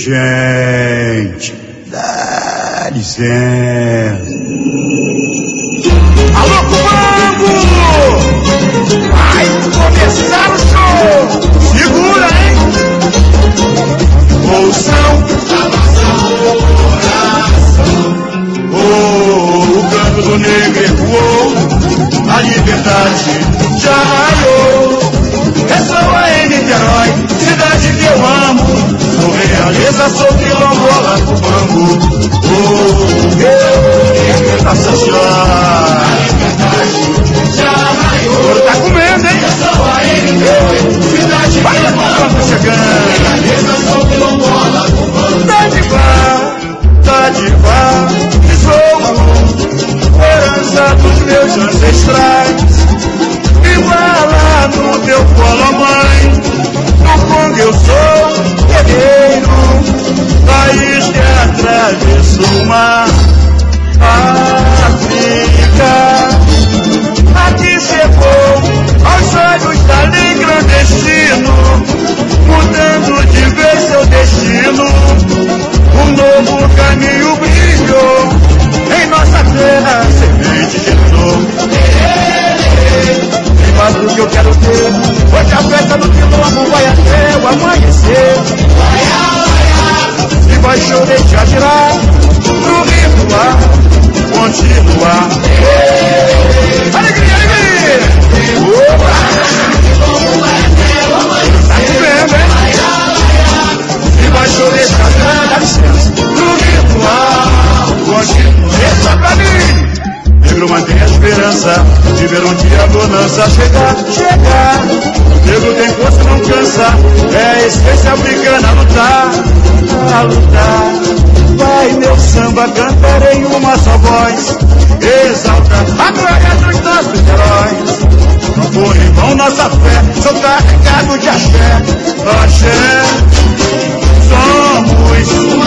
gente, dá licença. Alô, comando! Vai começar o show! Segura, hein? Ouçam, abraçam o coração. O canto do negro ecoou, a liberdade já raiou. Ressoa em Niterói, cidade que eu amo. Sou realeza, sou quilombola do bambu. Nossa Senhora, a liberdade já raiou. Ouro tá comendo, hein? Ressoa em Niterói, cidade que eu amo. Tá chegando. Realeza, sou quilombola do bambu. Tá de pá, que sou herança dos meus ancestrais. Iguala no teu colo, mãe. No Congo eu sou guerreiro, país que atravessou o mar. África, aqui chegou aos olhos dali clandestino, mudando de vez seu destino. Um novo caminho brilhou em nossa terra, semente gerou. Mas o que eu quero ter, hoje a festa do quilombo vai até o amanhecer. E vai chorar, girar pro ritual continuar. Alegria, alegria! Tá vendo, hein? E vai chorar, girar, dá licença, pro ritual continuar. Deixa pra mim! Negro mantém a esperança de ver um dia a bonança chegar. Negro tem força, não cansa, é a essência africana a lutar. Vai meu samba cantar em uma só voz, exalta a glória dos nossos heróis. Não foi em vão nossa fé, sou carregado de axé. Somos